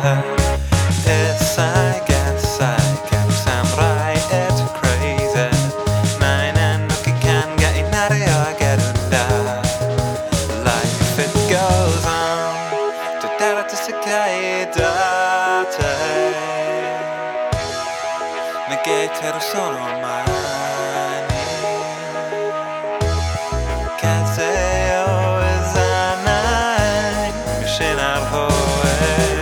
Yes, I guess I'm right, it's crazy. 나이는 웃기게 한 게 나려가는다. Life it goes on. 또 따라 또 스카이다 내게 태로 서로만 가세요 is a night machine out ho에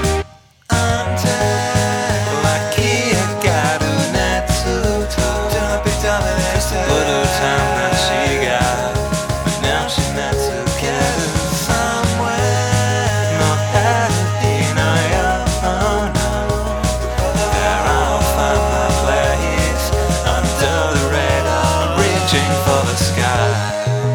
lucky I got a net to don't be done with it little time that she got but now she's not together somewhere no happy no there I'll find my place under the radar reaching for the sky.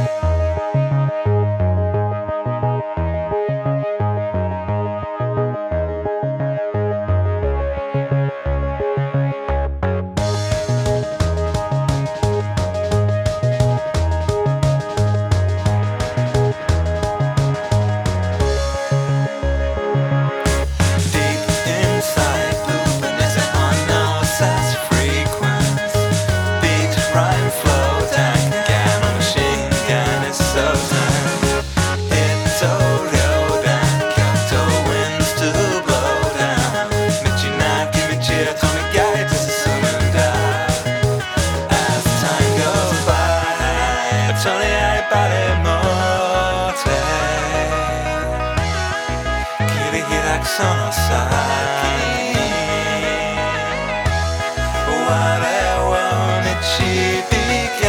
Sono stati Whatever ne ci